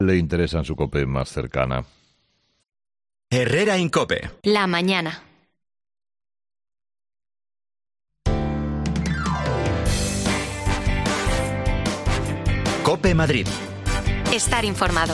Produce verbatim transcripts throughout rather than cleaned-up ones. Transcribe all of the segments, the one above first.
le interesa en su COPE más cercana. Herrera Incope. La mañana. COPE Madrid. Estar informado.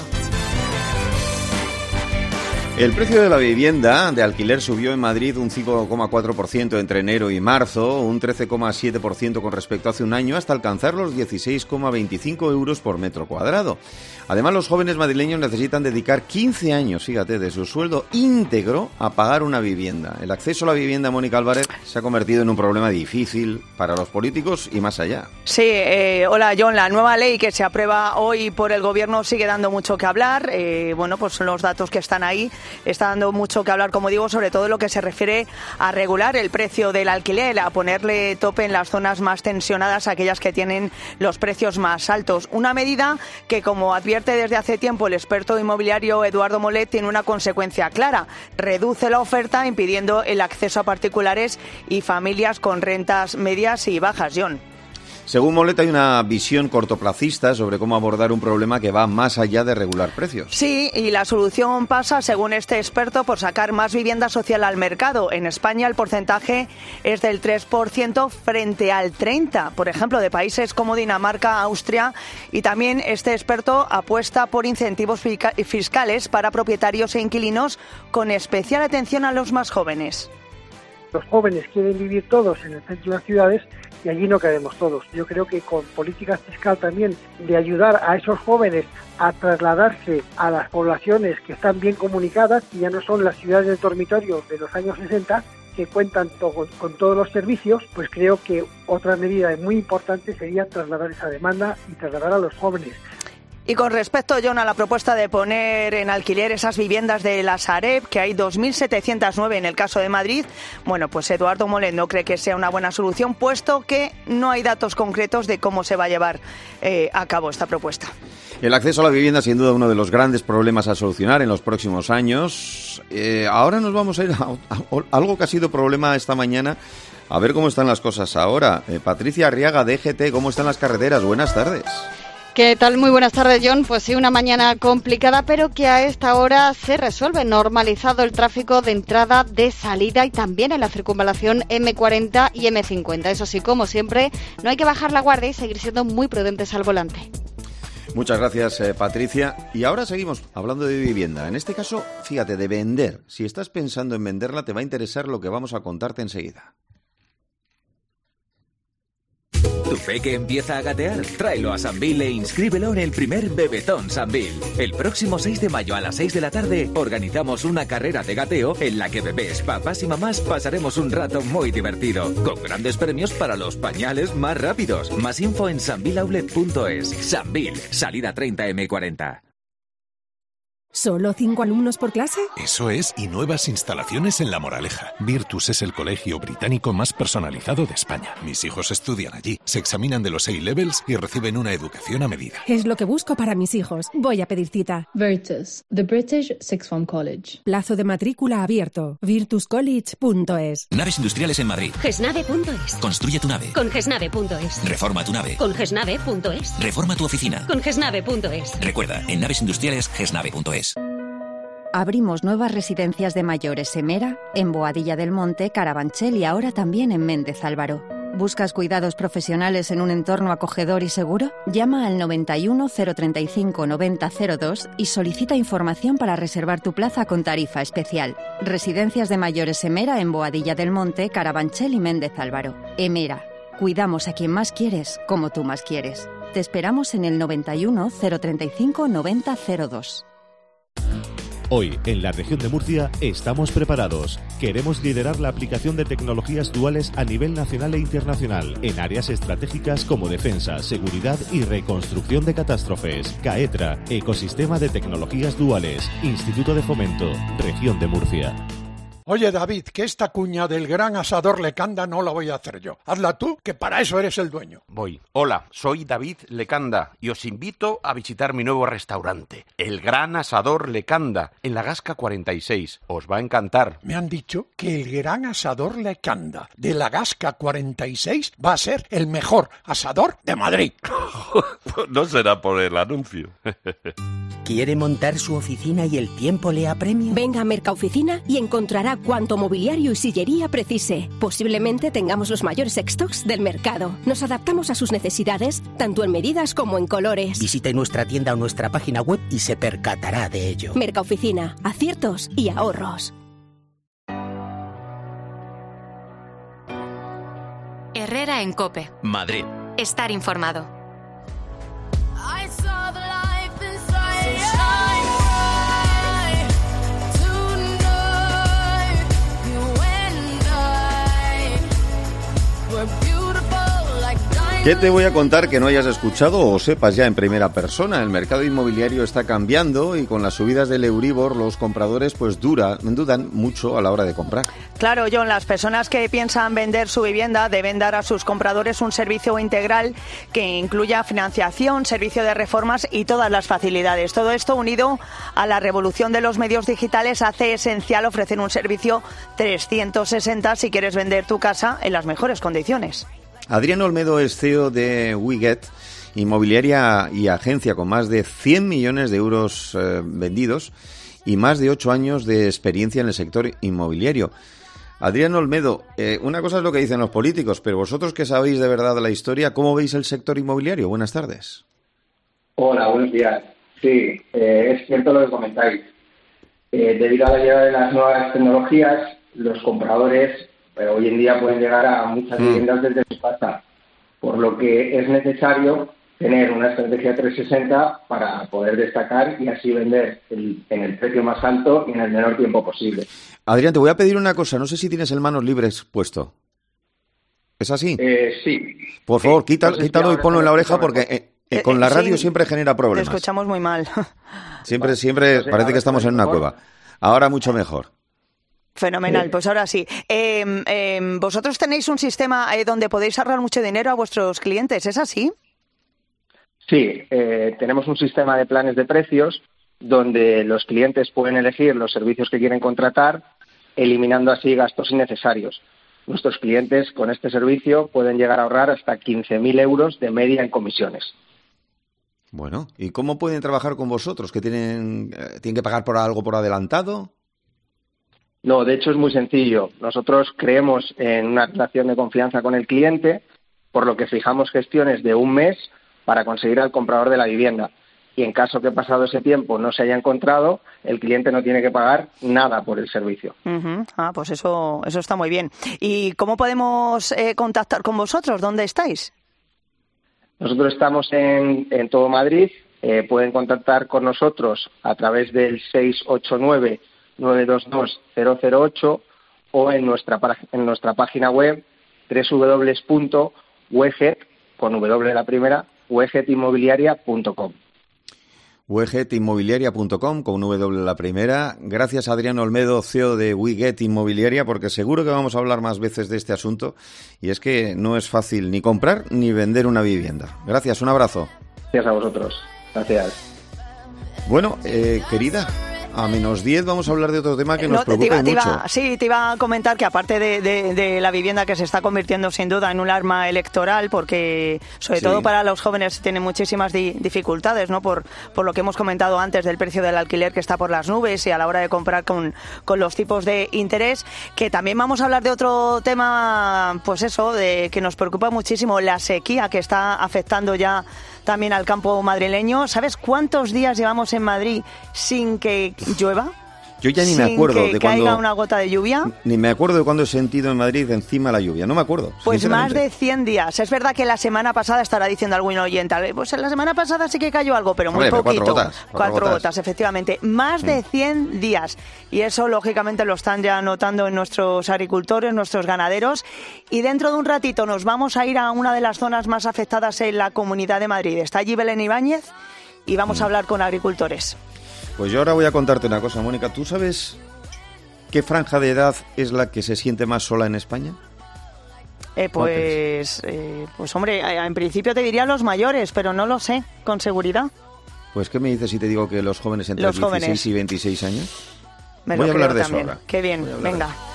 El precio de la vivienda de alquiler subió en Madrid un cinco coma cuatro por ciento entre enero y marzo, un trece coma siete por ciento con respecto a hace un año, hasta alcanzar los dieciséis coma veinticinco euros por metro cuadrado. Además, los jóvenes madrileños necesitan dedicar quince años, fíjate, de su sueldo íntegro a pagar una vivienda. El acceso a la vivienda, Mónica Álvarez, se ha convertido en un problema difícil para los políticos y más allá. Sí, eh, hola John, la nueva ley que se aprueba hoy por el Gobierno sigue dando mucho que hablar. Eh, bueno, pues los datos que están ahí está dando mucho que hablar, como digo, sobre todo en lo que se refiere a regular el precio del alquiler, a ponerle tope en las zonas más tensionadas, aquellas que tienen los precios más altos. Una medida que, como advierte desde hace tiempo el experto inmobiliario Eduardo Molet, tiene una consecuencia clara: reduce la oferta, impidiendo el acceso a particulares y familias con rentas medias y bajas. John. Según Molet, hay una visión cortoplacista sobre cómo abordar un problema que va más allá de regular precios. Sí, y la solución pasa, según este experto, por sacar más vivienda social al mercado. En España el porcentaje es del tres por ciento frente al treinta por ciento, por ejemplo, de países como Dinamarca, Austria, y también este experto apuesta por incentivos fiscales para propietarios e inquilinos, con especial atención a los más jóvenes. Los jóvenes quieren vivir todos en el centro de las ciudades y allí no cabemos todos. Yo creo que con política fiscal también de ayudar a esos jóvenes a trasladarse a las poblaciones que están bien comunicadas, y ya no son las ciudades de dormitorio de los años sesenta, que cuentan to- con todos los servicios, pues creo que otra medida muy importante sería trasladar esa demanda y trasladar a los jóvenes. Y con respecto, John, a la propuesta de poner en alquiler esas viviendas de la Sareb, que hay dos mil setecientos nueve en el caso de Madrid, bueno, pues Eduardo Molet no cree que sea una buena solución, puesto que no hay datos concretos de cómo se va a llevar eh, a cabo esta propuesta. El acceso a la vivienda, sin duda, uno de los grandes problemas a solucionar en los próximos años. Eh, ahora nos vamos a ir a, a, a algo que ha sido problema esta mañana. A ver cómo están las cosas ahora. Eh, Patricia Arriaga, de E G T, ¿cómo están las carreteras? Buenas tardes. ¿Qué tal? Muy buenas tardes, John. Pues sí, una mañana complicada, pero que a esta hora se resuelve. Normalizado el tráfico de entrada, de salida y también en la circunvalación eme cuarenta y eme cincuenta. Eso sí, como siempre, no hay que bajar la guardia y seguir siendo muy prudentes al volante. Muchas gracias, eh, Patricia. Y ahora seguimos hablando de vivienda. En este caso, fíjate, de vender. Si estás pensando en venderla, te va a interesar lo que vamos a contarte enseguida. ¿Tu peque empieza a gatear? Tráelo a Sambil e inscríbelo en el primer Bebetón Sambil. El próximo seis de mayo a las seis de la tarde organizamos una carrera de gateo en la que bebés, papás y mamás pasaremos un rato muy divertido, con grandes premios para los pañales más rápidos. Más info en sambil outlet punto es. Sambil, salida treinta eme cuarenta. ¿Solo cinco alumnos por clase? Eso es, y nuevas instalaciones en La Moraleja. Virtus es el colegio británico más personalizado de España. Mis hijos estudian allí, se examinan de los A-Levels y reciben una educación a medida. Es lo que busco para mis hijos. Voy a pedir cita. Virtus, the British Sixth Form College. Plazo de matrícula abierto. virtus college punto es. Naves industriales en Madrid. gesnave punto es. Construye tu nave. Con gesnave punto es. Reforma tu nave. Con gesnave punto es. Reforma tu oficina. Con gesnave punto es. Recuerda, en naves industriales, gesnave punto es. Abrimos nuevas residencias de mayores Emera, en Boadilla del Monte, Carabanchel y ahora también en Méndez Álvaro. ¿Buscas cuidados profesionales en un entorno acogedor y seguro? Llama al noventa y uno, cero treinta y cinco, noventa cero dos y solicita información para reservar tu plaza con tarifa especial. Residencias de mayores Emera en Boadilla del Monte, Carabanchel y Méndez Álvaro. Emera. Cuidamos a quien más quieres, como tú más quieres. Te esperamos en el noventa y uno, cero treinta y cinco, noventa cero dos. Hoy, en la región de Murcia, estamos preparados. Queremos liderar la aplicación de tecnologías duales a nivel nacional e internacional, en áreas estratégicas como defensa, seguridad y reconstrucción de catástrofes. CAETRA, Ecosistema de Tecnologías Duales, Instituto de Fomento, Región de Murcia. Oye, David, que esta cuña del gran asador Lecanda no la voy a hacer yo. Hazla tú, que para eso eres el dueño. Voy. Hola, soy David Lecanda y os invito a visitar mi nuevo restaurante, el Gran Asador Lecanda, en la Gasca cuarenta y seis. Os va a encantar. Me han dicho que el gran asador Lecanda de la Gasca cuarenta y seis va a ser el mejor asador de Madrid. No será por el anuncio. ¿Quiere montar su oficina y el tiempo le apremia? Venga a Mercaoficina y encontrará cuanto mobiliario y sillería precise. Posiblemente tengamos los mayores stocks del mercado. Nos adaptamos a sus necesidades, tanto en medidas como en colores. Visite nuestra tienda o nuestra página web y se percatará de ello. Mercaoficina, aciertos y ahorros. Herrera en COPE. Madrid. Estar informado. ¿Qué te voy a contar que no hayas escuchado o sepas ya en primera persona? El mercado inmobiliario está cambiando y con las subidas del Euribor los compradores pues dura, dudan mucho a la hora de comprar. Claro, John, las personas que piensan vender su vivienda deben dar a sus compradores un servicio integral que incluya financiación, servicio de reformas y todas las facilidades. Todo esto unido a la revolución de los medios digitales hace esencial ofrecer un servicio trescientos sesenta si quieres vender tu casa en las mejores condiciones. Adrián Olmedo es C E O de WeGet, inmobiliaria y agencia con más de cien millones de euros eh, vendidos y más de ocho años de experiencia en el sector inmobiliario. Adrián Olmedo, eh, una cosa es lo que dicen los políticos, pero vosotros que sabéis de verdad la historia, ¿cómo veis el sector inmobiliario? Buenas tardes. Hola, buenos días. Sí, eh, es cierto lo que comentáis. Eh, debido a la llegada de las nuevas tecnologías, los compradores eh, hoy en día pueden llegar a muchas viviendas desde su casa, por lo que es necesario tener una estrategia trescientos sesenta para poder destacar y así vender el, en el precio más alto y en el menor tiempo posible. Adrián, te voy a pedir una cosa, no sé si tienes el manos libres puesto. ¿Es así? Eh, sí. Por favor, sí. quítalo, No sé si quítalo y ahora ponlo en la está oreja mejor. porque eh, eh, con la radio Sí, siempre genera Te problemas. escuchamos muy mal. Siempre, siempre No sé, parece ahora que estamos está en una mejor. cueva. Ahora mucho mejor. Fenomenal, Sí. pues ahora sí. Eh, eh, vosotros tenéis un sistema eh, donde podéis ahorrar mucho dinero a vuestros clientes, ¿es así? Sí, eh, tenemos un sistema de planes de precios donde los clientes pueden elegir los servicios que quieren contratar, eliminando así gastos innecesarios. Nuestros clientes con este servicio pueden llegar a ahorrar hasta quince mil euros de media en comisiones. Bueno, ¿y cómo pueden trabajar con vosotros? ¿Que tienen, eh, tienen que pagar por algo por adelantado? No, de hecho es muy sencillo. Nosotros creemos en una relación de confianza con el cliente, por lo que fijamos gestiones de un mes para conseguir al comprador de la vivienda. Y en caso que pasado ese tiempo no se haya encontrado, el cliente no tiene que pagar nada por el servicio. Uh-huh. Ah, pues eso, eso está muy bien. ¿Y cómo podemos eh, contactar con vosotros? ¿Dónde estáis? Nosotros estamos en, en todo Madrid. Eh, pueden contactar con nosotros a través del seis ocho nueve, nueve dos dos, cero cero ocho o en nuestra, en nuestra página web doble u doble u doble u punto weget, con W la primera, weget inmobiliaria punto com. weget inmobiliaria punto com, con W la primera. Gracias, Adrián Olmedo, C E O de WeGet Inmobiliaria, porque seguro que vamos a hablar más veces de este asunto, y es que no es fácil ni comprar ni vender una vivienda. Gracias, un abrazo. Gracias a vosotros. Gracias. Bueno, eh, querida, a menos diez vamos a hablar de otro tema que nos No, te preocupa iba- te mucho. iba- sí, te iba a comentar que aparte de, de- de la vivienda que se está convirtiendo sin duda en un arma electoral, porque sobre Sí. todo para los jóvenes tienen muchísimas di- dificultades, ¿no? Por, por lo que hemos comentado antes del precio del alquiler que está por las nubes y a la hora de comprar con, con los tipos de interés, que también vamos a hablar de otro tema, pues eso, de que nos preocupa muchísimo, la sequía que está afectando ya también al campo madrileño. ¿Sabes cuántos días llevamos en Madrid sin que llueva? Yo ya ni me Sin acuerdo que de caiga cuando una gota de lluvia. ni me acuerdo de cuando he sentido en Madrid encima la lluvia. No me acuerdo. Pues más sinceramente. de cien días. Es verdad que la semana pasada estará diciendo algún oyente, pues la semana pasada sí que cayó algo, pero muy Hombre, pero poquito. cuatro gotas, cuatro Cuatro gotas. gotas, efectivamente. Más de cien días. Y eso, lógicamente, lo están ya notando en nuestros agricultores, nuestros ganaderos. Y dentro de un ratito nos vamos a ir a una de las zonas más afectadas en la Comunidad de Madrid. Está allí Belén Ibáñez y vamos a hablar con agricultores. Pues yo ahora voy a contarte una cosa, Mónica. ¿Tú sabes qué franja de edad es la que se siente más sola en España? Eh, pues, eh, pues hombre, eh, en principio te diría los mayores, pero no lo sé con seguridad. Pues ¿qué me dices si te digo que los jóvenes entre Los dieciséis jóvenes. y veintiséis años? Me Voy lo a hablar creo de eso también. ahora. Qué bien, Voy a hablar de venga.